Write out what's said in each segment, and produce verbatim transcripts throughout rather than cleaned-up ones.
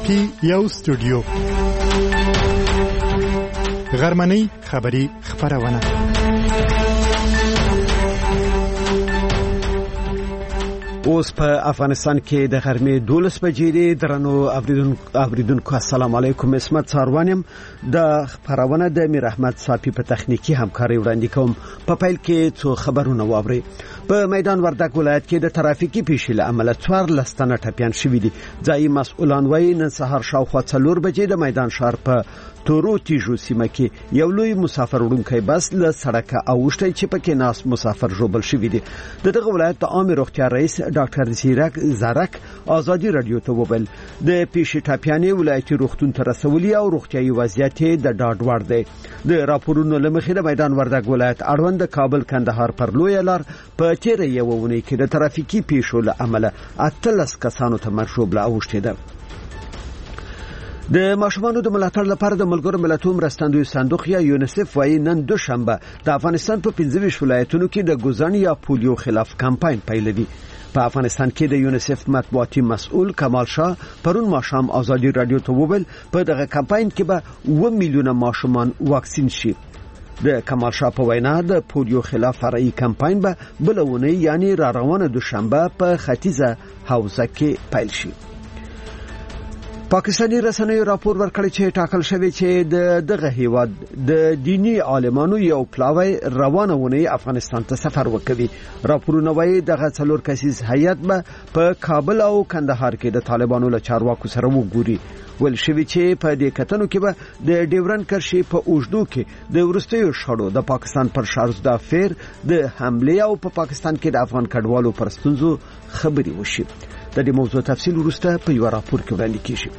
صوتي یو سټوډیو غرمنۍ خبری خبرونه اوس په افغانستان کې د غرمې دولس بجې دي. درنو اوریدونکو السلام علیکم. اسمت ساروانم د خبرونه د میر احمد صافی په تخنیکی همکاري وړاندې کوم. په پیل کې څو خبرونه واوري. په میدان وردګ ولایت کې د ترافیکي پیښې له امله څوار لستنه ټپيان شوي دي. ځایي مسؤلان وايي نن سهار شاوخوا څلور بجې د میدان شهر په تورو تیجو سیمه کې یو لوی مسافر وړونکی بس له سړک اوښتې چې پکې ناس مسافر ژوبل شوی دی. دغه ولایت د عامه روغتیا رئیس ډاکټر زیرک زارک ازادي رادیو ته وویل د پیښې ټاپیانې ولایتي روغتون ته رسولي او روغتیايي وضعیت د ډاډ وړ دی. د راپورونو لمخې د میدان وردګ ولایت اړوند د کابل کندهار پر لوی لار په تیر یو ونې کې د ترافیکي پیښو له امله اتلس کسانو ته مرګ ژوبله اوښتې ده. د ماشومانو د ملاتړ لپاره د ملګرو ملتونو مرستندوی صندوق یا یونیسف وايي نن دوشنبه د افغانستان په پنځه ویشت ولایتونو کې د ګوزن یا پولیو خلاف کمپاین پیلوي. په افغانستان کې د یونیسف مطبوعاتي مسؤل کمال شاه پرون ماښام ازادي رادیو ته وویل په دغه کمپاین کې به اوه میلیونه ماشومان واکسین شي. د کمال شاه په وینا د پولیو خلاف فرعي کمپاین به بلونه یعنی را روانه دوشنبه په ختیځه حوزه کې پیل شي. پاکستاني رسنیو راپور ورکړی چې ټاکل شوی چې د دغه هیواد د دینی عالمانو یو پلاوی روانه ونی افغانستان ته سفر وکوي. راپورونه وايي دغه څلور کسیز هیئت به په کابل او کندهار کې د طالبانو له چارواکو سره وګوري. ول شوی چې په دې کتنو کې به د ډیورن کرشي په اوجدو کې د ورستیو شړو د پاکستان پر شارز د افیر د حمله او په پاکستان کې د افغان کډوالو پر ستونزو خبري وشي. د دې موضوع تفصیل وروسته په یو راپور کې وړاندې کیږي.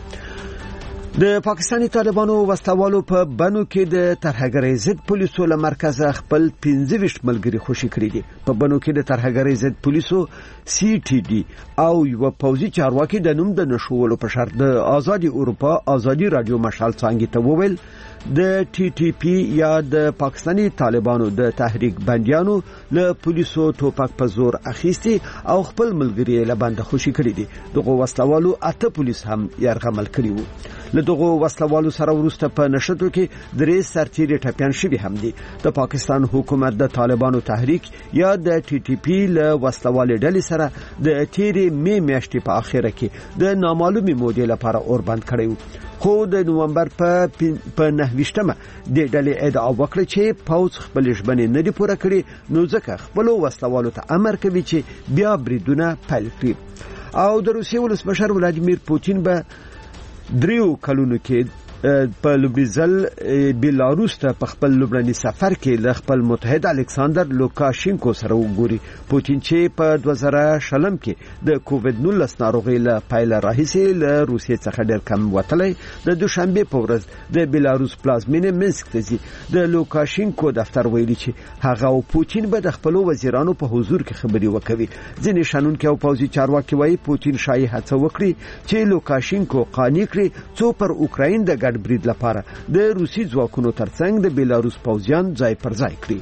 د پاکستاني طالبانو وسوالو په بنو کې د ترهګرۍ ضد پولیسو له مرکزه خپل پنځه ویشت ملګری خوشي کړی دي. په بنو کې د ترهګرۍ ضد پولیسو سی ټي ډي او یو پوځي چارواکي د نوم د نشولو په شرط د آزادي اروپا آزادي رادیو مشال څنګه ته وویل د ټي ټي پی یا د پاکستاني طالبانو د تحریک بندیانو له پولیسو ټوپک په زور اخیستي او خپل ملګری له بند خوشي کړی دي. دغه وسلوالو اته پولیس هم يرغمل کړی وو. له دغه وسلوالو سره ورسته په نشټو کې درې سرتیري ټپيان شوي هم دي. د پاکستان حکومت د طالبانو تحریک یا د ټي ټي پی له وسلوالې ډلې سره د تیرې می میاشتې په اخره کې د نامعلومي مودې لپاره اور بند کړی وو. خو د نومبر په په نهویشتمه د ډلې ادعا وکړه چې پوځ خپل ژبنې نه دی پوره کړی نو ځکه خپل وسلوالو ته امر کوي چې بیا بریدونه پیل کړي. او د روسیې ولسمشر ولادیمیر پوتین به دریو کلونو کې په لوبریزل بیلاروس ته په خپل لوبراني سفر کې ل خپل متحد الکساندر لوکاشینکو سره وګوري. پوتین چې په دوه زره شلم کې د کووډ نولس ناروغي له پایله راهیسې له روسیې څخه ډېر کم وتلی د دوشنبه په ورځ د بیلاروس پلازمینه منسک ته ځي. د لوکاشینکو دفتر ویلي چې هغه او پوتین به د خپل وزیرانو په حضور کې خبري وکوي. ځینې شنونکو او پوځي چارواکي وايي پوتین شایي هڅه وکړي چې لوکاشینکو قانع کړي څو پر اوکراین د برید لپاره د روسي ځواکونو ترڅنګ د بیلاروس پوځیان ځای پر ځای کړي.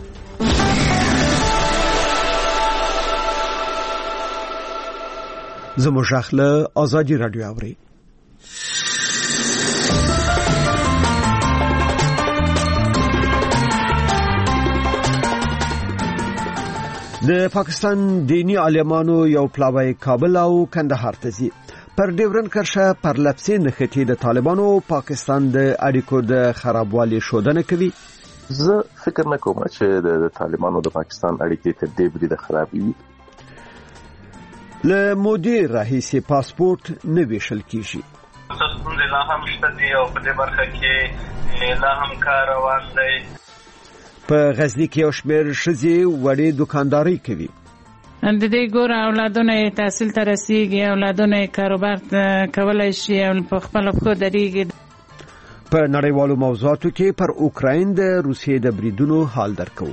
زموږ اخله آزادي رادیو اوري. د پاکستان دینی عالمانو یو پلاوی کابل او کندهار ته ځي. پر ډیورن کرشه پر لپسې نخټي د طالبانو او پاکستان د اړیکو د خرابوالي شودنه کوي. زه فکر نه کوم چې د طالبانو د پاکستان اړیکې تر دې بری د خرابي. له مودي راهیسي پاسپورت نه ویشل کیږي. ستاسو لا هم شته دی او په دې برخه کې لا هم کار روان دی. په غزنی کې یو شمېر ښځې وړې دکانداري کوي. د دې ګور اولادونه تحصیل ته رسیږي، اولادونه کاروبار کولای شي او په خپل خو درېږي. په نړیوالو موضوعاتو کې پر اوکراین د روسیې د بریدونو حال درکو.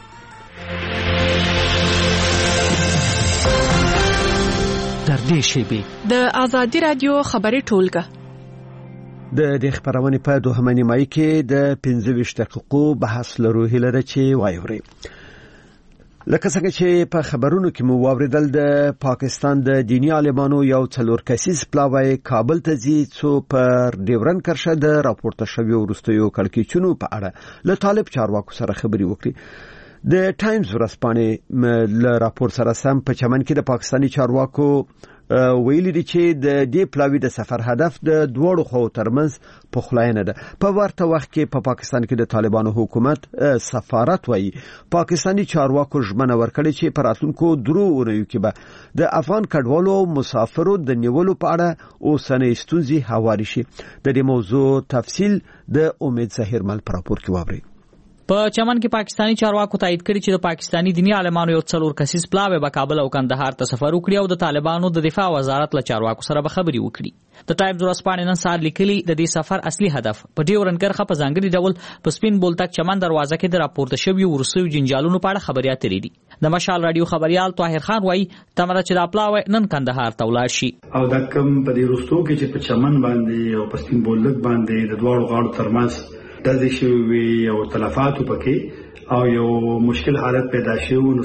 در دې شیبه د آزادي رادیو خبري ټولګه د دې خبرونه په دوهمه نیمایي کې د پنځه ویشت دقیقو بحث لرو هیله ده چې وایوري. لکه څنګه چې په خبرونو کې مو واوریدل د پاکستان د دینی عالمانو یو څلور کسیز پلاوی کابل ته ځي څو پر ډیورن کرښه د راپورته شوی ورستیو کړکېچونو په اړه له طالب چارواکو سره خبري وکړي. د ټایمز ورځپاڼې له راپور سره سم په چمن کې د پاکستاني چارواکو ویلي دي چې د دې پلاوی د سفر هدف د دوړو خو ترمنځ پخلاینه ده. په ورته وخت کې په پاکستان کې د طالبانو حکومت سفارت وایي پاکستاني چارواکو ژمنه ورکړي چې په راتلونکو درو اونیو کې به د افغان کډوالو مسافرو د نیولو په اړه اوسنۍ ستونزې هواري شي. د دې موضوع تفصیل د امید ظهیرمل پر راپور کې واوري. په چمن کې پاکستاني چارواکو تایید کړی چې د پاکستاني دینی عالمانو یو څلور کسیز پلاوی به کابل او کندهار ته سفر وکړي او د طالبانو د دفاع وزارت له چارواکو سره به خبري وکړي. د ټایمز ورځپاڼې نن سهار لیکلي د دې سفر اصلي هدف په ډیورن کرښه په ځانګړي ډول په سپین بولدک چمن دروازه کې د راپورته شوی ورسوي جنجالونو په اړه خبري اترې دي. د مشال رادیو خبريال طاهر خان وایي تمره چې د پلاوی نن کندهار ته ولاړ شي او د کم په دې ورستو کې چې په چمن باندې او په سپین بولدک باندې د دوړو غاړو ترمنځ د دې شوی او تلفاتو پکې او یو مشکل حالت پیدا شي نو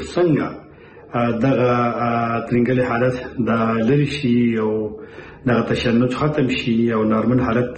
څنګه دغه ترنګلي حالت د لری شي او دغه تشنج ختم شي او نارمل حالت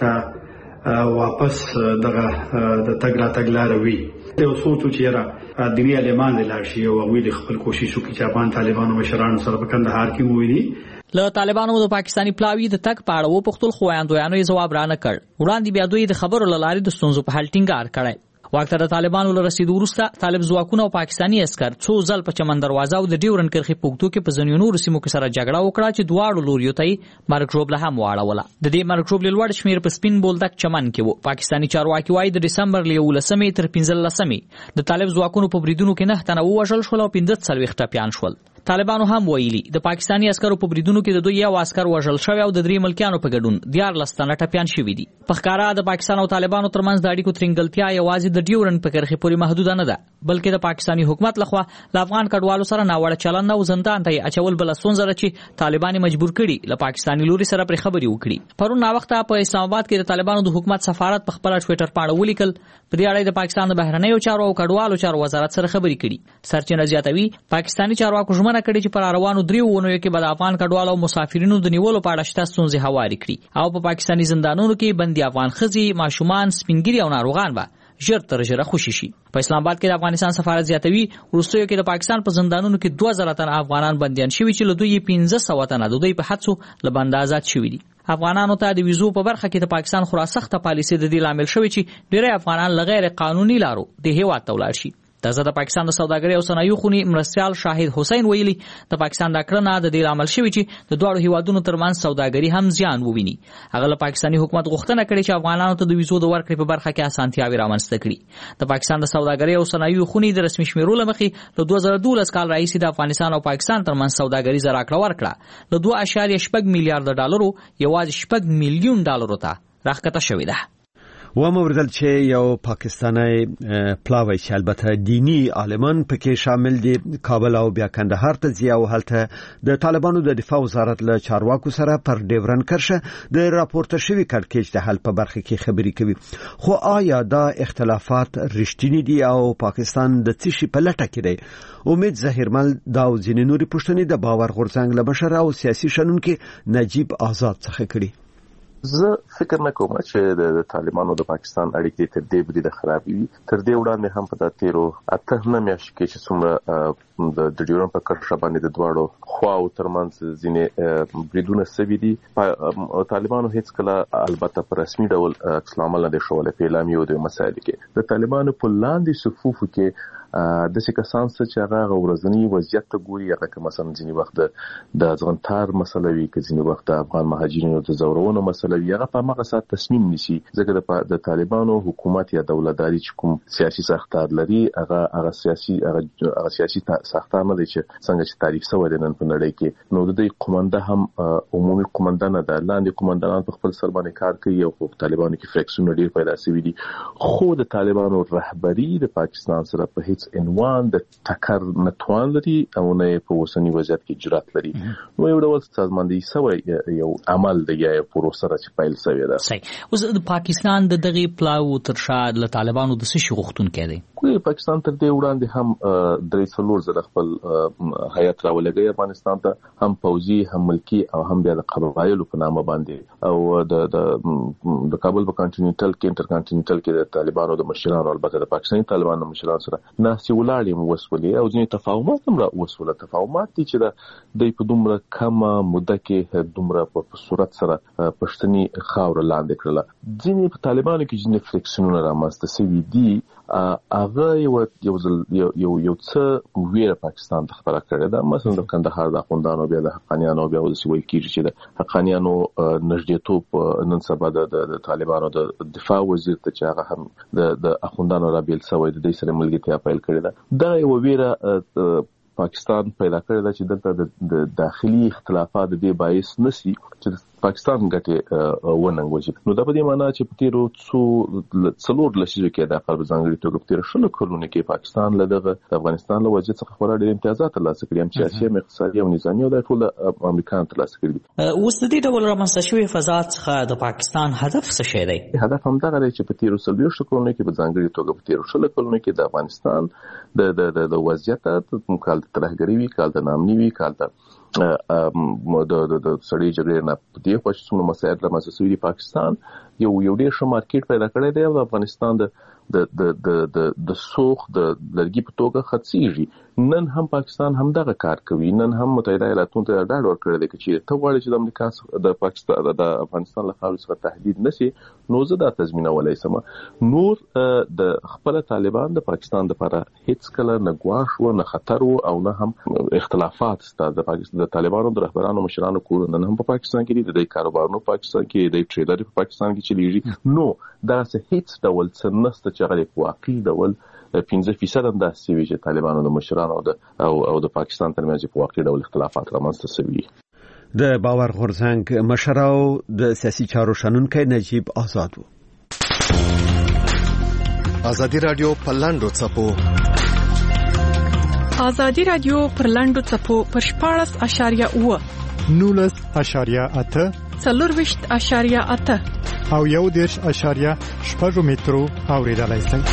ته واپس دغه د تګ را تګ لار وي. یو څوټو چې را دیني عالمان لاړ شي او ویل خپل کوشش وکړي چې افغان طالبانو مشران سره په کندهار کې موویني. له طالبانو د پاکستاني پلاوی د تک پاړه و پختل خواندویانو جواب را نه کړ. وړاندې بیا دوی د خبرو لاري د ستونزو په حل ټینګار کړي. وخت د طالبانو له رسیدو وروسته طالب ځواکونه او پاکستاني عسكر څو ځل په چمن دروازه او د ډیورن کرښې پوښتو کې په ځینو نورو سیمو کې سره جګړه وکړه چې دواړو لوریو ته مرګ ژوبله هم واړوله. د دې مرګ ژوبلې لوړ شمیر په سپین بولدک چمن کې وو. پاکستاني چارواکي وايي د دسمبر له یولسمې تر پنځلسمې د طالب ځواکونو په بریدونو کې نه تنه وژل شول او پنځه څلوېښت ټپیان شول. طالبانو هم ویلي د پاکستاني عسکرو په بریدونو کې د دوی یو عسكر وژل شوی او د درې ملکیانو په ګډون دیارلس تنه ټپیان شوي دي. په ښکارا د پاکستان او طالبانو ترمنځ د اړیکو ترنګلتیا یوازې د ډیورن په کرښې پورې محدود نه ده بلکې د پاکستاني حکومت لخوا له افغان کډوالو سره ناوړه چلند او زندان ته اچول بل سونځره چې طالبان مجبور کړي له پاکستاني لوري سره پر خبري وکړي. پرون نا وخت په اسلام آباد کې د طالبانو د حکومت سفارت په خپل ټوئیټر باندې ولیکل په دې اړه د پاکستان د بهرنیو چارو او کډوالو چارو وزارت سره خبري کړي. سرچینه زیاتوي پاکستاني چارواکو ژمنه کړې چې پر روانو دریو ونو کې به د افغان کډوالو او مسافرینو د نیولو په اړه شته ستونزې هواري کړي او په پاکستاني زندانونو کې بندي افغان ښځې ماشومان سپینګری او ناروغان به ژر تر ژره خوشي شي. په اسلام آباد کې د افغانستان سفارت زیاتوي وروستیو کې د پاکستان په زندانونو کې دوه زره تن افغانان بنديان شوي چې له دوی پنځه سوه تنه د دوی په حدسو له بند آزاد شوي دي. افغانانو ته د ویزو په برخه کې د پاکستان خورا سخته پالیسي د دې لامل شوی چې ډېری افغانان له غیر قانوني لارو د هیواد ته ولاړ شي. تازه د پاکستان د سوداګرۍ او صنایعو خونی مرستیال شاهد حسین ویلي د پاکستان د کړنه د دې عمل شوی چې د دوه هیوادونو ترمنځ سوداګري هم زیان وویني. هغه له پاکستاني حکومت غوښتنه کړې چې افغانانو ته د ویزو د ورکړې په برخه کې اسانتیاوې رامنځته کړي. د پاکستان د سوداګرۍ او صنایعو خونی د رسمي شمیرو لمخې له دوه زره دولس کال راهیسې د افغانستان او پاکستان ترمنځ سوداګریزه راکړه ورکړه له دوه اعشاریه شپږ میلیارډ ډالرو یوازې شپږ میلیون ډالرو ته راښکته شوې ده. و موردل چې یو پاکستانی پلاوی چې البته دینی عالمان پکې شامل دي کابل او بیا کندهار ته ځي او هلته د طالبانو د دفاع وزارت له چارواکو سره پر ډیورن کرښه د راپورته شوی کړکېچ د حل په برخه کې خبري کوي. خو آیا دا اختلافات رښتینی دي او پاکستان د څه شي په لټه کې دی؟ امید ظهیرمل دا او ځینې نورې پوښتنې د باور غورځنګ له مشر او سیاسي شنونکي نجیب آزاد څخه کړي. زه فکر نه کوم چې د طالبانو د پاکستان اړیکې تر دې بری د خرابې وي. تر دې وړاندې هم په تیرو اته نه میاشتو کې چې څومره د ډیورن په کرښه باندې د دواړو خواو ترمنځ ځینې بریدونه سوي دي طالبانو هیڅ کله البته په رسمي ډول عکس العمل نه دی ښوولی په اعلامیو د مسایلو کې. د طالبانو په لاندې صفوفو کې د څه کسان چې هغه ورځنی وضعیت ته ګوري هغه که مثلا ځینې وخت د ځغنتار مسله وي که ځینې وخت د افغان مهاجرینو د ځورونو مسله وي هغه په هغه ساعت تصمیم نیسي ځکه د طالبانو حکومت یا دولتداري چې کوم سیاسي ساختار لري هغه هغه سیاسي هغه سیاسي ساختار نه دی چې څنګه چې تعریف شوی دی نن په نړۍ کې. نو د دې قومنده هم عمومي قومنده نه ده لاندې قومندانان په خپل سر باندې کار کوي او په طالبانو کې فریکسونه ډیر پیدا شوي دي. خو د طالبانو رهبری د پاکستان سره په هیڅ ونس ان وان د ټکر نتوان لري او نه په اوسنی وضعیت کې جرأت لري. نو یو ډول سازماندهي سوی یو عمل دی یا پروسه چې پیل شوی ده. صحیح. اوس د پاکستان د دغه پلاو تر شا د طالبانو د څه شي غوښتونکي دي؟ پاکستان تر دې وړاندې هم درې څلور زره خپل هیات راولګي افغانستان ته، هم پوځي هم ملکی او هم بیا د قبایلو په نامه باندې، او د د د کابل په کانټیننټل کې انټر کانټیننټل کې د طالبانو د مشرانو البته د پاکستاني طالبانو مشرانو سره ناسي ولاړې وسولې او ځینې تفاهمات هم را وسوله. تفاهمات دي چې د په دومره کمه موده کې دومره په صورت سره پښتني خاور لاندې کړله. ځینې په طالبانو کې ځینې فریکشنونه رامنځته شوي دي. هغه یو یو یو یو څه ویره پاکستان ته خبره کړې ده، مثلا د کندهار د اخوندانو بیا د حقانیانو بیا د سوي کېږي چې د حقانیانو نږدېتوب نن سبا د طالبانو د دفاع وزیر ته چې هغه هم د د اخوندانو را بیل سوی د دې سره ملګرتیا پیل کړې ده. دا یو ویره پاکستان پیدا کړی دا چې دلته د داخلي اختلافات د دې باعث نشي چې پاکستان ګټه وننګوي. نو دا په دې معنی چې په تیرو څو څلور لسیزو کې د خپل ځانګړي توګه په تیر شلو کلونو کې پاکستان له دغه افغانستان له وضعیت څخه خورا ډېر امتیازات ترلاسه کړي، هم سیاسي هم اقتصادي او نظامي، او د ټول امریکایانو ترلاسه کړي. اوس د دې ډول رامنځته شوی فضا څخه د پاکستان هدف څه شی دی؟ هدف همدغه دی چې په تیرو څلوېښتو کلونو کې په ځانګړي توګه په تیرو شلو کلونو کې د افغانستان د د د وضعیت د کال د ترهګري وی، کال د نامني وی، کال د د د سړي جګړې نه په دې خو چې څومره مسایل رامنځته شوي دي، پاکستان یو یو ډېر ښه مارکیټ پیدا کړی دی او د افغانستان د د د د د سوخ د لرګي په توګه خرڅېږي. نن هم پاکستان هم دغه کار کوي، نن هم متحده ایالاتونو ته ډاډ ورکړی دی چې ته غواړې چې د امریکا د پاکستان د افغانستان له خاورې څخه تهدید نشي، نو زه دا تضمینولی شم. نور د خپل طالبان د پاکستان لپاره هیڅ کله نه ګواښ و نه خطر و او نه هم اختلافات شته. د پاکستان د طالبانو د رهبرانو مشرانو کورونه نن هم په پاکستان کې دي، د دې کاروبارونو په پاکستان کې، د ټریډر په پاکستان کې چلیږي. نو دا څه هیڅ ډول څه نشته چې هغه په واقعي ډول پنځه فیصد هم داسې وي چې طالبانو د مشرانو او د او او د پاکستان ترمنځ په واقعي ډول اختلافات رامنځته شوي. د باور غورځنګ مشر او د سیاسي چارو شنونکی نجیب آزاد و. ازادي رادیو په لاندو چپو ازادي رادیو پر لاندو چپو پر شپاړس اشاریه اوه نولس اشاریه اته څلورویشت اشاریه اته او یو دېرش اشاریه شپږ مترو اوریدلای شئ.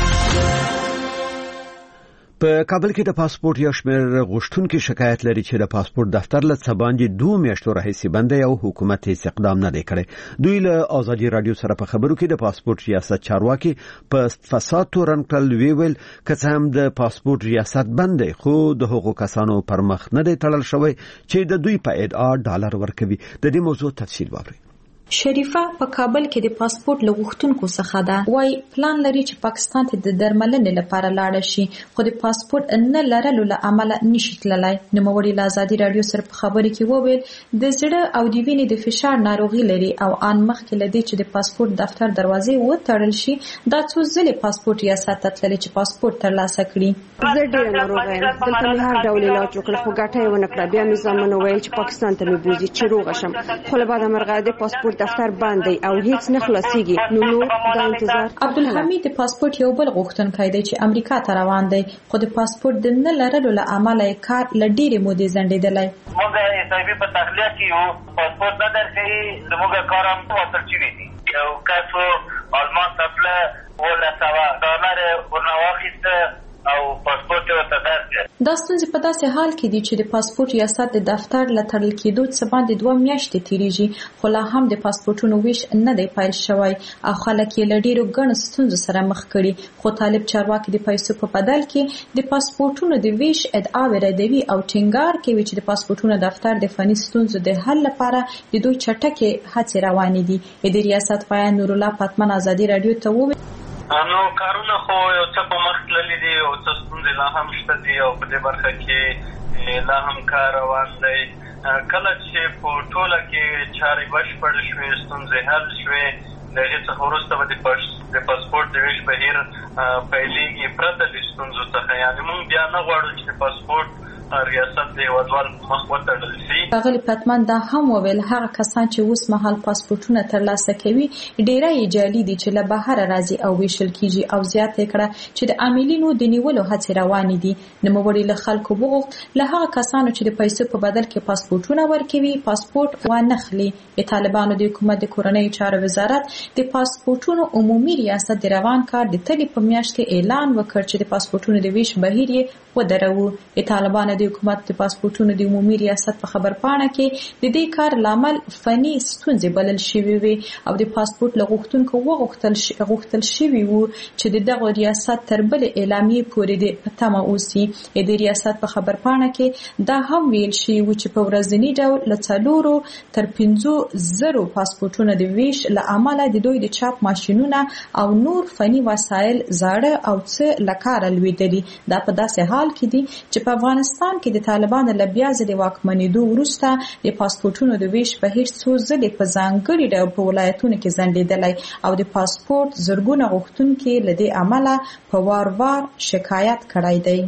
په کابل کې د پاسپورت یو شمېر غوښتونکي شکایت لري چې د پاسپورت دفتر له څه باندې دوه میاشتو راهیسې بند دی او حکومت هیڅ اقدام نه دی کړی. دوی له ازادي رادیو سره په خبرو کې د پاسپورت ریاست چارواکي په فساد تورن کړل ویل که هم د پاسپورت ریاست بند دی خو د هغو کسانو پر مخ نه دی تړل شوی چې د دوی په ادعا ډالر ورکوي. د دې موضوع تفصیل واورئ. شریفه په کابل کې د پاسپورت لغښتونکو څخه ده، وای پلان لري چې پاکستان ته د درملنې لپاره لاړ شي خو د پاسپورت نه لرلو له امله نشي تللی. نوموړي له ازادي رادیو سره په خبرې کې وویل د زړه او د وینې د فشار ناروغي لري او ان مخکې لدی چې د پاسپورت دفتر دروازې وتړل شي دا څو ځلې پاسپورت ریاست ته تللی چې پاسپورت ترلاسه کړي. زه ډېره ناروغه یم، دلته مې هر ډول علاج وکړ خو ګټه یې ونه کړه. بیا مې زامنو ویل چې پاکستان ته مې بوځي چې روغه شم، خو له بعده مرغه د پاسپورت دفتر بند دی او هیڅ نه خلاصيږي. نو نو دا انتظار. عبدالحمید د پاسپورت یو بل غوښتونکی دی چې امریکا ته روان دی خو د پاسپورت د نه لرلو له امله یې کار له ډېرې مودې ځنډېدلی. موږ حسابي په تخلیه کې یو پاسپورت نه درکوي، زموږ کار هم وصل شوي دي. یو کس آلمان ته تله اوولس سوه ډالر ورنه واخیسته او پاسپورت ورته درکړ. دا ستونزې په داسې حال کې دي چې د پاسپورت ریاست د دفتر له تړل کېدو څخه باندې دوه میاشتې تېرېږي خو لا هم د پاسپورتونو ویش نه دی پیل شوی او خلک یې له ډېرو ګڼو ستونزو سره مخ کړي. خو طالب چارواکي د پیسو په بدل کې د پاسپورتونو د ویش ادعاوې ردوي او ټینګار کوي چې د پاسپورتونو دفتر د فني ستونزو د حل لپاره د دوی چټکې هڅې روانې دي. د ریاست پایان نور الله پتمن ازادي رادیو ته وویل نو کارونه خو یو څه په مخ تللي دي او څه ستونزې لا هم شته دي او په دې برخه کې لا هم کار روان دی. کله چې په ټوله کې چارې بشپړې شوې، ستونزې حل شوې، د هغې څخه وروسته به د پاسپورت د ویش بهیر پیلېږي پرته د ستونزو څخه. یعنې موږ بیا نه غواړو چې د پاسپورت ریاست د هیوادوالو په مخ وتړل شي. ښاغلي پتمن دا هم وویل هغه کسان چې اوس مهال پاسپورتونه ترلاسه کوي ډیری یې جعلي دي چې له بهره راځي او ویشل کیږي او زیاته کړه چې د عاملینو د نیولو هڅې روانې دي. نوموړي له خلکو وغوښت له هغه کسانو چې د پیسو په بدل کې پاسپورتونه ورکوي پاسپورت وانخلي. د طالبانو د حکومت د کورنۍ چارو وزارت د پاسپورتونو عمومي ریاست د روان کار د تلې په میاشت کې اعلان وکړ چې د پاسپورتونو د ویش بهیر یې ودروو. د طالبانو د حکومت د پاسپورتونو د عمومي ریاست په خبرپاڼه کې د دې کار لامل فني ستونزې بلل شوې وي او د پاسپورت لغوښتونکو وغوښتل غوښتل شوی وو چې د دغه ریاست تر بل اعلامیې پورې د پتمه اوسي. د ریاست په خبرپاڼه کې دا هم ویل شوی و چې په ورځنی ډول له څلورو تر پنځو زرو پاسپورتونو د ویش له امله د دوی د چاپ ماشینونه او نور فني وسایل زاړه او څه لکاره لویدلي. دا په داسې حال کې دي چې په افغانستان کې د طالبانو له بیا ځلې واکمنېدو وروسته د پاسپورتونو د ویش بهیر څو ځلې په ځانګړي ډول په ولایتونو کې ځنډېدلی او د پاسپورت زرګونه غوښتونکي له دې امله په وار وار شکایت کړی دی.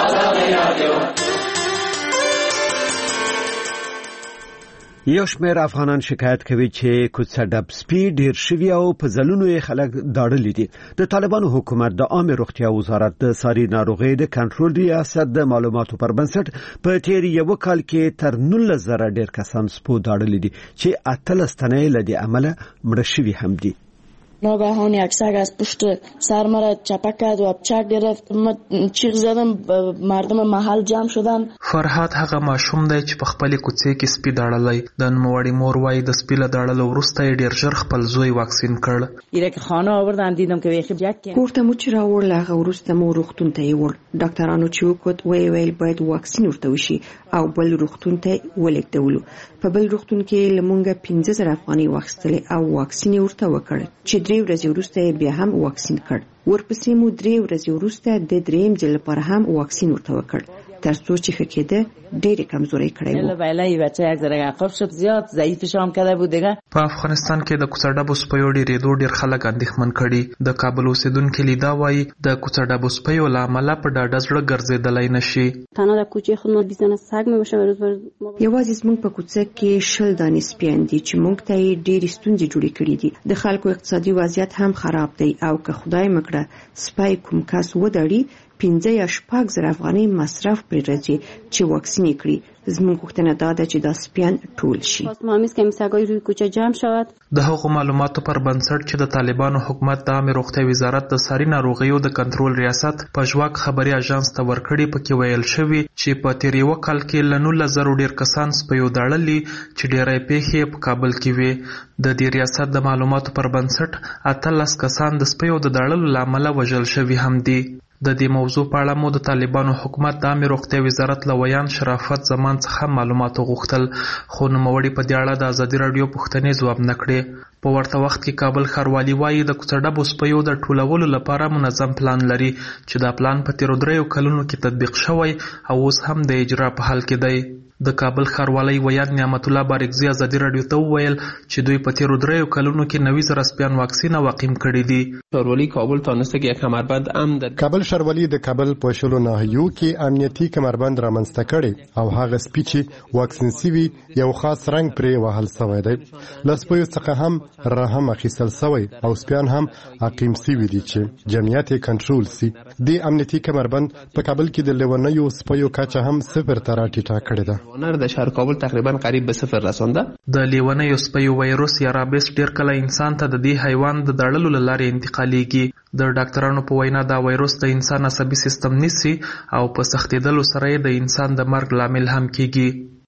یو شمېر افغانان شکایت کوي چې کوڅه ډب سپي ډیر شوي او په ځلونو یې خلک داړلي دي. د طالبانو حکومت د عامه روغتیا وزارت د ساري ناروغۍ د کنټرول ریاست د معلوماتو پر بنسټ په تیر یو کال کې تر نولس زره ډیر کسان سپو داړلي دي چې اتلس تنه له دې عمله مړه شوي هم دي. ناگهان یک سگ از پشت سر مرا چپک کرد و چک گرفت. من چیغ زدم مردم محل جمع شدن. فرهاد هغه ماشوم دی چې په خپل کوڅې کې سپي داړلای. د نوموړي مور وايي د سپي له داړلو وروسته یې ډیر ژر خپل زوی واکسین کړ. یره که خانه آوردن دیدم که ویخ یک کورته مو چې راوړل هغه وروسته مو روغتون ته یې وړ. ډاکټرانو چې وکړ وی ویل باید واکسین ورته وشي او بل روغتون ته ولېږدولو. په بل روغتون کې لمونګه پنځه زره افغانۍ واخیستلې او واکسین ورته وکړ چې درې ورځې وروسته بیا هم واکسین کړ. ورپسې مو درې ورځې وروسته د دریم ځل لپاره هم واکسین ورته وکړ تر څو چې ښه کېده. ډېرې کمزوري کړی و. بله بچه یک ذره عقب شد زیاد ضعیفش هم کرده بود دیگه. په افغانستان کې د کوڅه ډبو سپیو ډېرېدو ډېر خلک اندېښمن کړي. د کابل اوسېدونکي لیدا وایي د کوڅه ډبو سپیو له امله په ډاډه زړه ګرځېدلی نشي. تنها در کوچه خود ما بیست دانه سگ میباشه و روز به روز یوازې زموږ په کوڅه کې شل دانې سپیان دي چې موږ ته یې ډېرې ستونزې جوړې کړي دي. د خلکو اقتصادي وضعیت هم خراب دی او که خدای مکړه سپی کوم کس وداړي پنځه یا شپږ زره افغانۍ مصرف پرې راځي چې واکسین یې کړي. زموږ غوښتنه دا ده چې دا سپیان ټول شي. مامیز که سگای روی کوچه جمع شود. د هغو معلوماتو پر بنسټ چې د طالبانو حکومت د عامه روغتیا وزارت د ساري ناروغیو د کنټرول ریاست په ژواک خبري اژانس ته ورکړي پکې ویل شوی چې په تیر یو کال کې ل نولس زره ډیر کسان سپیو داړلي چې ډیرای پیښې په کابل کې وي. د دې ریاست د معلوماتو پر بنسټ اتلس کسان د سپیو د داړلو لامل وژل شوی هم دي. د دې موضوع په اړه مو د طالبانو حکومت د عامه روغتیا وزارت له ویان شرافت زمان څخه معلومات غوښتل خو نوموړي په دې اړه د ازادي رادیو پوښتنې ځواب نه کړې. په ورته وخت کې کابل ښاروالي وایي د کوڅه ډبو سپیو د ټولولو لپاره منظم پلان لري چې دا پلان په تیرو دریو کلونو کې تطبیق شوی او اوس هم د اجرا په حال کې دی. د کابل ښاروالۍ ویان نعمت الله بارکزي ازادي رادیو ته وویل چې دوی په تیرو دریو کلونو کې نوي زره سپیان واکسین او عقیم کړي دي. ښاروالي کابل تونسته که یک کمربند امن در کابل ښاروالي د کابل په شلو ناحیو کې امنیتي کمربند رامنځته کړي او هغه سپي چې واکسین سوي یو خاص رنګ پرې وهل سوی دی. له سپیو څخه هم رحم اخیستل سوی او سپیان هم عقیم سوي دي چې جمعیت یې کنټرول سي. د امنیتي کمربند په کابل کې د لیونیو سپیو کچه هم صفر ته راټیټه کړې ده. د شهر کابل تقریبا قریب به صفر رسونده. د لیونیو سپیو وایروس یا رابیس ډیر کله انسان ته د دې حیوان د داړلو له لارې انتقالیږي. د ډاکټرانو په وینا دا وایروس د انسان عصبي سیستم نیسي او په سختېدلو سره یې د انسان د مرګ لامل هم کیږي.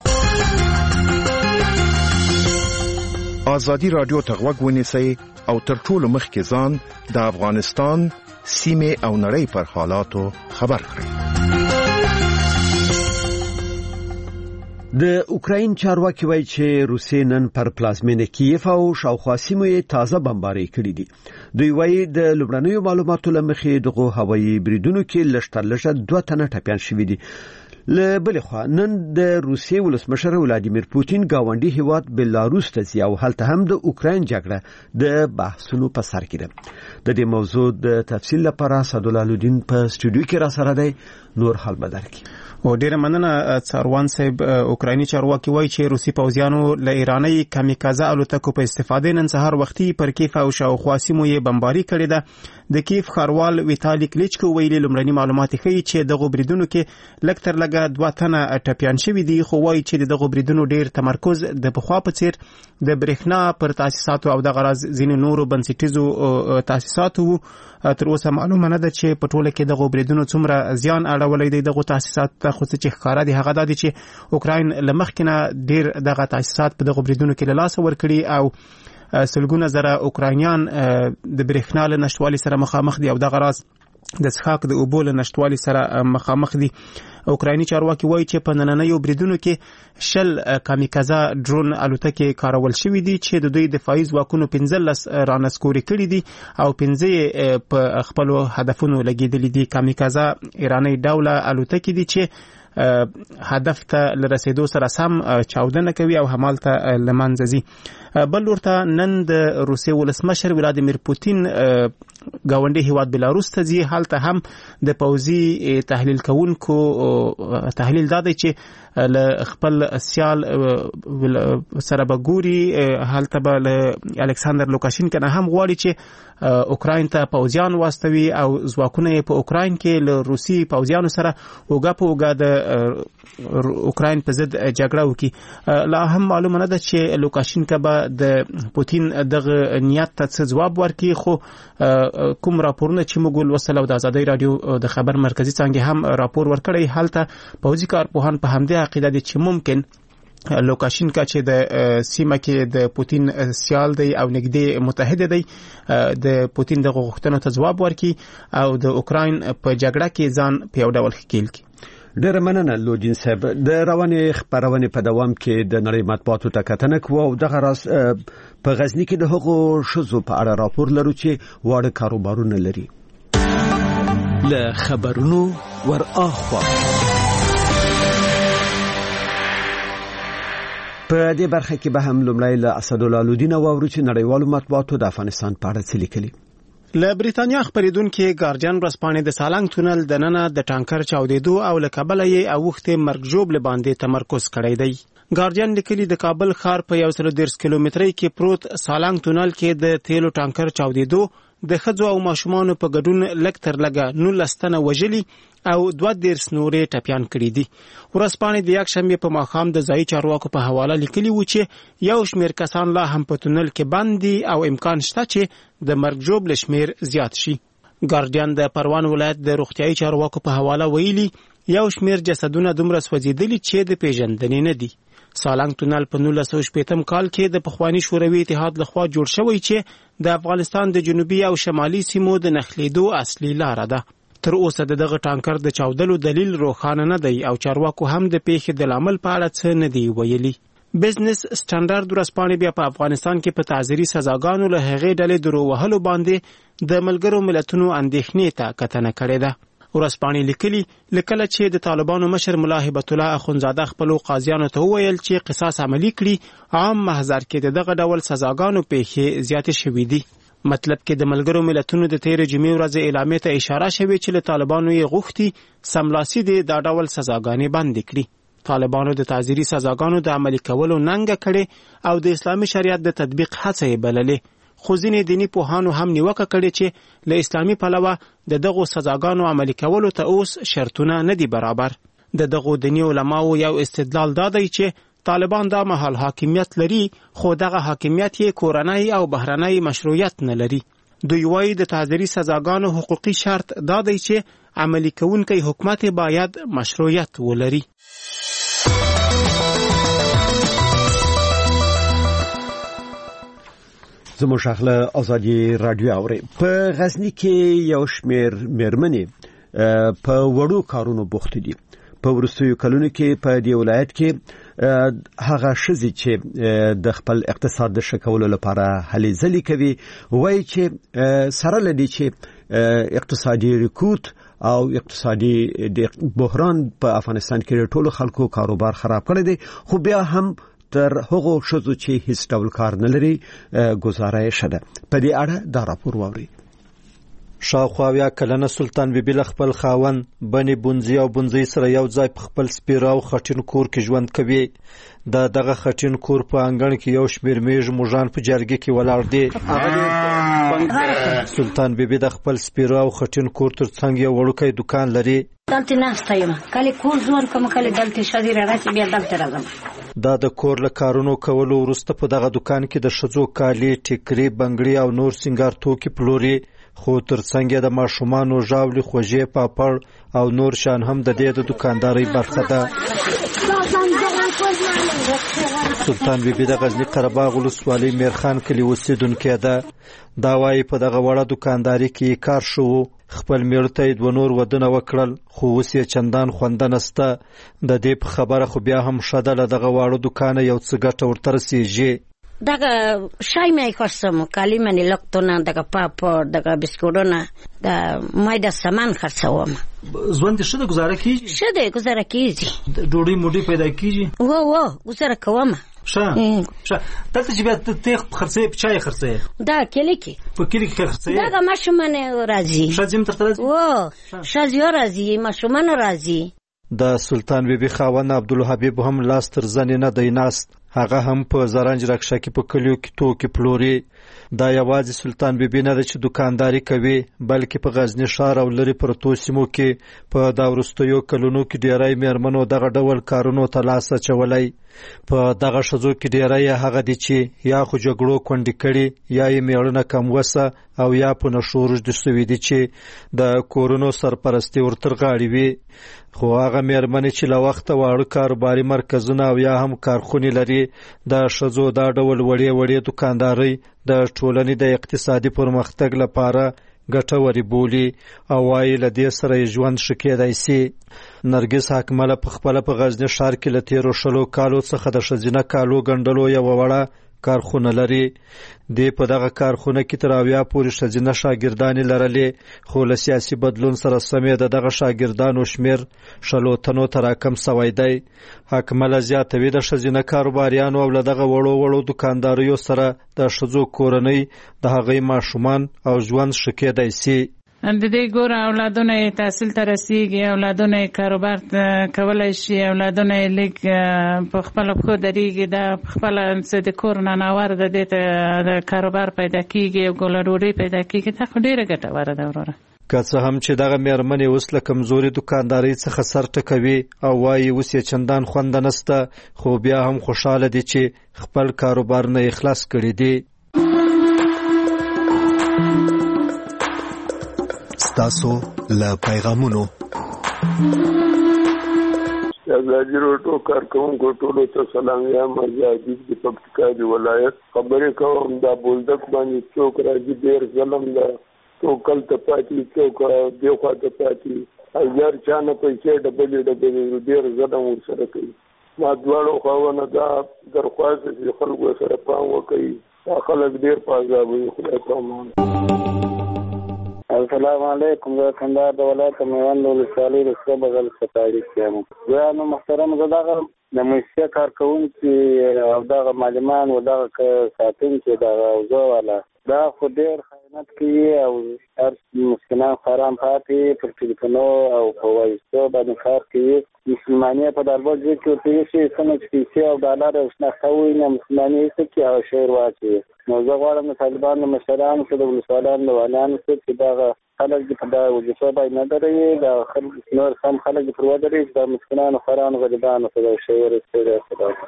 ازادي رادیو ته غوږ ونیسئ او تر ټولو مخکې ځان د افغانستان سیمې او نړۍ پر حالاتو خبر کړئ. د اوکراین چارواکي وایي چې روسیې نن پر پلازمینه کیف او شاوخوا سیمو یې تازه بمبارۍ کړې دي. دوی وایي د لومړنیو معلوماتو له مخې دغه هوایي بریدونو کې لږ تر لږه دوه تنه ټپیان شوي دي. له بلې خوا نن د روسیې ولسمشر ولادیمیر پوتین ګاونډي هیواد بلاروس ته ځي او هلته هم د اوکراین جګړه د بحثونو په سر کې ده. د دې موضوع د تفصیل لپاره اسدالله الدین په سټوډیو کې را سره دی. نور حال بدرکي. او ډیره مننه څاروان صاحب. اوکرایني چارواکي وایي چې روسي پوځیانو له ایراني کامیکازه الوتکو په استفاده نن سهار وختي پر کیف او شاوخوا سیمو یې بمباري کړې ده. د کیف ښاروال ویتالي کلیچکو ویلي لومړني معلومات ښیي چې دغه بریدونو کې لږ تر لږه دوه تنه ټپیان شوي دي، خو وایي چې دغه بریدونو ډیر تمرکز د پخوا په څیر د برېښنا پر تاسیساتو او دغه راز ځینې نورو بنسټیزو تاسیساتو. تر اوسه معلومه نه ده چې په ټوله کې دغه بریدونو څومره زیان اړولی دی دغه تاسیسات ته، خو څه چې ښکاره دي هغه دا دي چې اوکراین له مخکې نه ډیر دغه تاسیسات په دغه بریدونو کې له لاسه ورکړي او سلګونه زره اوکراینیان د برېښنا له نشتوالي سره مخامخ دي او دغه راز د څښاک د اوبو له نشتوالي سره مخامخ دي. اوکرایني چارواکي وایي چې په نننیو بریدونو کې شل کامیکازه ډرون الوتکې کارول شوي دي چې د دوی دفاعي ځواکونو پنځلس رانسکوري کړي دي او پنځه په خپلو هدفونو لګېدلي دي. کامیکازه ایراني ډوله الوتکې دي چې هدف ته لرسېدو سره سم چاودنه کوي او همالته لمنځه ځي. بل لورته نن د روسیې ولسمشر ولادیمیر پوتین ګاونډي هیواد بلاروس ته ځي. هلته هم د پوځي تحلیل کوونکو تحلیل دا دی چې له خپل سیال سره به ګوري. هلته به له الکساندر لوکاشینکو نه هم غواړي چې اوکراین ته پوځیان واستوي او ځواکونه په اوکراین کې له روسي پوځیانو سره اوګه په اوګه د اوکراین په ضد جګړه وکړي. لا هم معلومه نه ده چې لوکاشینکو به د پوتین دغه نیت ته څه ځواب ورکړي، خو کوم راپورونه چې موږ ولوستل او د ازادۍ رادیو د خبر مرکزي څانګې هم راپور ورکړی، هلته پوځي کارپوهان په همدې عقیده دي چې ممکن لوکاشینکو چې د سیمه کې د پوتین سیال دی او نږدې متحد دی د پوتین دغه غوښتنو ته ځواب ورکړي او د اوکراین په جګړه کې ځان په یو ډول ښکیل کړي. ډېر مننه لودین صاحب. د روانې خبرونې په دوام کې د نړۍ مطبوعاتو ته کتنه کوو او دغه راز په غزني کې د هغو ښځو په اړه راپور لرو چې واړه کاروبارونه لري. له خبرونو ور اخوا په دې برخه کې به هم لومړی له اسدالله لودین واورو چې نړیوالو مطبوعاتو د افغانستان په اړه څه لیکلي. له بریتانیا خبرېدونکو ګارډین ورځپاڼې د سالنګ تونل د ننه د ټانکر چاودېدو او له کابل یې اوښتې مرګ ژوبل باندې تمرکز کړی دی. ګارډین لیکلي د کابل ښار په یو سل دیرش کیلومترۍ کې پروت سالنګ تونل کې د تیلو ټانکر چاودېدو د ښځو او ماشومانو په ګډون لږ تر لږه نولس تنه وژلي او دوه دیرش نورې ټپیان کړي دي. ورځپاڼې د یکشنبې په ماښام د ځایي چارواکو په حواله لیکلي و چې یو شمېر کسان لا هم په تونل کې بند دي او امکان شته چې د مرګ ژوبل شمېر زیات شي. ګارډین د پروان ولایت د روغتیايي چارواکو په حواله ویلي یو شمېر جسدونه دومره سوځېدلي چې د پیژندنې نه دي. سالنګ تونل په نولس سوه شپېتم کال کې د پخواني شوروي اتحاد لخوا جوړ شوی چې د افغانستان د جنوبي او شمالي سیمو د نښلېدو اصلي لاره ده. تر اوسه دغه ټانکر د چاودلو دلیل روښانه نه دی او چارواکو هم د پیښې د لامل په اړه څه نه دی ویلي. بزنس سټانډرډ ورځپاڼې بیا په افغانستان کې په تعزیري سزاګانو له هغې ډلې درو وهلو باندې د ملګرو ملتونو اندېښنې ته کتنه کړې ده. ورځپاڼې لیکلي لکه چې د طالبانو مشر ملا هبت الله اخونزاده خپل قاضیانو ته وویل چې قصاص عملي کړي، عام محضر کې دغه ډول سزاګانو پیښې زیاتې شوې دي. مطلب کې د ملګرو ملتونو د تیر جمعې ورځې اعلامیې ته اشاره شوې چې له طالبانو یې غوښتي سملاسي دي دا ډول سزاګانې بندې کړي. طالبانو د تعزیري سزاګانو د عملي کولو ننګه کړې او د اسلامي شریعت د تطبیق هڅه یې بللې، خو ځینې دیني پوهانو هم نیوکه کړې چې له اسلامي پلوه د دغو سزاګانو عملي کولو ته اوس شرطونه نه دي برابر. د دغو دیني علماو یو استدلال دا دی چې طالبان دا مهال حاکمیت لري خو دغه حاکمیت یې کورنۍ او بهرنۍ مشروعیت نه لري. دوی وایي د تعزیري سزاګانو حقوقي شرط دا دی چې عملي کوونکی حکومت باید مشروعیت ولري. زموږ شغله ازادي رادیو اوري. په غزني کې یو شمېر میرمنې په وړو کارونو بوخت دي. په ورستیو کلونو کې په دې ولایت کې هغه ښځې چې د خپل اقتصاد د ښه کولو لپاره هلې ځلې کوي وایي چې سره له دې چې اقتصادي رکود او اقتصادي بحران په افغانستان کې ټولو خلکو کاروبار خراب کړی دی، خو بیا هم تر هغو ښځو چې هیڅ ډول کار نه لري ګزاره یې ښه ده. په دې اړه دا راپور واورئ. شاوخوا اویا کلنه سلطان بیبي له خپل خاوند بني بونځي او بونځي سره یو ځای په خپل سپیره او خټین کور کې ژوند کوي. د دغه خټین کور په انګړ کې یو شمېر میږ موږان په جرګې کې ولاړ دي. سلطان بیبي د خپل سپیره او خټین کور ترڅنګ یو وړوکی دکان لري. دلته ناسته یم، کله کور ځوان کوم، کله دلته شادي راځي، بیا دلته راځم. دا د کور له کارونو کولو وروسته په دغه دکان کې د ښځو کالي، ټیکري، بنګړي او نور سینګار توکي پلوري. خو ترڅنګ یې د ماشومانو ژاولې، خوږې، پاپړ او نور شیان هم د دې د دکاندارۍ برخه ده. سلطان بیبي د غزني قرهباغ ولسوالۍ میرخان کلي اوسېدونکې ده. دا وایي په دغه وړه دکانداري کې کار شو، خپل میړه ته یې دوه نور ودونه وکړل، خو اوس یې چندان خونده نسته. د دې په خبره خو بیا هم ښه ده له دغه واړه دوکانه یو څه ګټه ورته رسېږي. دغه شای مې خرڅوم، کالي مې لکتونه، دغه پاپړ، دغه بسکوټونه، د مایده سامان خرڅوم. ژوند ښه ده، ګزاره کیږي؟ ښه ده، ګزاره کیږي. ډوډۍ موډۍ پیدا کیږي؟ و و ګزاره کوم. ښه ښه. دلته چې بیا تیغ خرڅوې، په چا یې خرڅوې؟ دا کلي کې. په کلي کې خرڅوې؟ دغه ماشومان راځي، ښځې هم درته راځي؟ و ښځې راځي، ماشومان راځي. د سلطان بیبي خاوند عبدالحبیب هم لاس تر زنې نه دی ناست. هغه هم په زرنج رکشه کې په کلیو کې توکي پلوري. دا یوازې سلطان بیبي نه ده چې دکانداري کوي، بلکې په غزني ښار او لرې پرتو سیمو کې په دا وروستیو کلونو کې ډیری میرمنو دغه ډول کارونو ته لاس اچولی. په دغه ښځو کې ډیری هغه دي چې یا خو جګړو کونډې کړي، یا یې میړونه کم وسه، او یا په نشو روږدي شوي دي چې د کورونو سرپرستي ورتر غاړې وي. خو هغه میرمنې چې له وخته واړه کاروباري مرکزونه او یا هم کارخونې لري، د ښځو دا ډول وړې وړې دکاندارۍ د ټولنې د اقتصادي پرمختګ لپاره ګټورې بولي او وایي له دې سره یې ژوند ښه کېدی سي. نرګس حکمله په خپله په غزني ښار کې له تېرو شلو کالو څخه د ښځینه کالو ګنډلو یوه وړه کارخونه لري. دی په دغه کارخونه کې تر اویا پورې ښځینه شاګردانې لرلې، خو له سیاسي بدلون سره سم یې د دغه شاګردانو شمېر شلو تنو ته راکم سوی دی. حکمله زیاتوي د ښځینه کاروباریانو او له دغه وړو وړو دکانداریو سره د ښځو کورنۍ، د هغوی ماشومان او ژوند ښه کېدی سي. د دې ګوره اولادونه یې تحصیل ته رسیږي، اولادونه یې کاروبار کولی شي، اولادونه یې لږ په خپله پښو درېږي، دا په خپله څه د کور ناناور د دې ته د کاروبار پیدا کېږي او ګوله ډوډۍ پیدا کېږي. دا خو ډېره ګټوره ده وروره. که څه هم چې دغه میرمنې اوس له کمزوري دکاندارۍ څخه سر ټکوي او وایي اوس یې چندان خونده نسته، خو بیا هم خوشحاله دي چې خپل کاروبارونه یې خلاص کړي دي. تاسو له پیغامونو ازادي راډیو کارکونکو ټولو ته سلام. یم ازادي د پکتیکا د ولایت خبرې کوم. دا بولدک باندې څوک راځي، ډېر ظلم ده. څوک هلته پاتې، څوک دې خوا ته پاتې، هزار چا نه پیسې ډبلې ډبلې، ډېر ظلم ورسره کوي. ما دواړو خواونه دا درخواست چې خلکو سره پام وکړي. دا خلک ډېر په عذاب وي. خدای پامان. السلام علیکم. زه کندهار د ولایت میوند ولسوالۍ د سره بغل څخه تاریخ یم. زه نو محترم زه دغه د موسیقي کارکوونکي او دغه معلمان او دغه ساتونکي دغه اوزه والا دا خو ډېر خیانت کوي او هر مسکینان خرام پاتې پر ټلیفونو او په وایسو باندې کار کوي. مسلمانۍ په دربار ځای کې ورته ایښي څنګه چې پیسې او ډالر او شناخته ووینه، مسلمانۍ ایسته کړي او شعر واچوي. نو زه غواړم د طالبانو د مشرانو سره، د ولسوالانو د والیانو سره چې دغه خلک دې په دغه وظیفه باندې نه دروي، دغه خلک نور سم خلک دې پر ودروي چې د مسکینانو خرانو غریبانو سره شعر استفاده.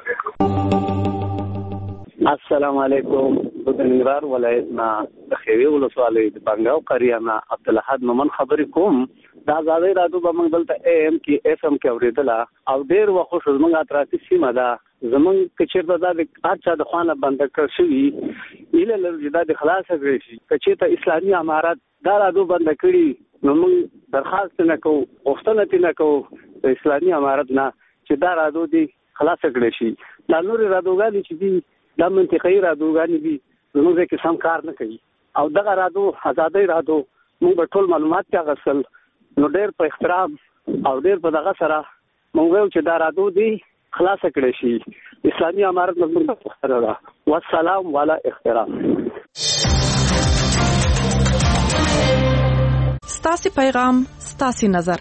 السلام علیکم. د ننګرهار ولایت نه د خیوي ولسوالۍ د بنګاو قریه نه عبدالاحد مومن خبرې کوم. دا ازادي راډیو به موږ دلته اے ایم کې اف ام کې اورېدله او ډېر وخت خو زموږ اطرافي سیمه ده. زموږ که چېرته دا د هر چا د خوا نه بنده کړ شوي، هیله لرو چې دا د خلاصه کړی شي. که چېرته اسلامي امارت دا راډیو بنده کړي نو موږ درخواست نه کوو، غوښتنه ترې نه کوو د اسلامي امارت نه چې دا راډیو دې خلاصه کړی شي. دا نورې راډیوګانې چې دي دا منطقي راډیوګانې دي، زموږ ځای کې سم کار نه کوي. او دغه راډیو ازادۍ راډیو موږ به ټول معلومات ته اخیستل، نو ډېر په احترام او ډېر په دغه سره موږ وایو چې دا راډیو دې خلاصه کړی شي. اسلامي امارت موږ ته پوښتنه ده. والسلام والا احترام. ستاسو پیغام ستاسو نظر.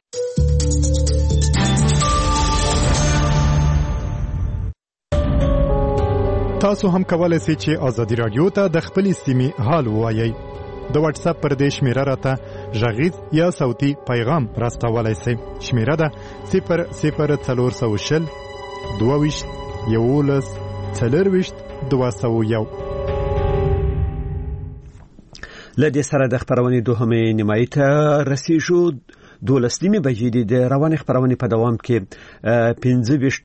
تاسو هم کولای شئ چې ازادي رادیو ته د خپل سیمې حال ووایئ. د واتس اپ پر دې شمیره راته غږیز یا صوتي پیغام راستولای شئ. شمیره ده صفر صفر څلور سوه شل دوه ویشت یولس څلور ویشت دوه سوه یو. لدې سره د خبرونې دوهمې نیمایي ته رسیږو. دولس نیمې بجې د روانې خبرونې په دوام کې پنځه ویشت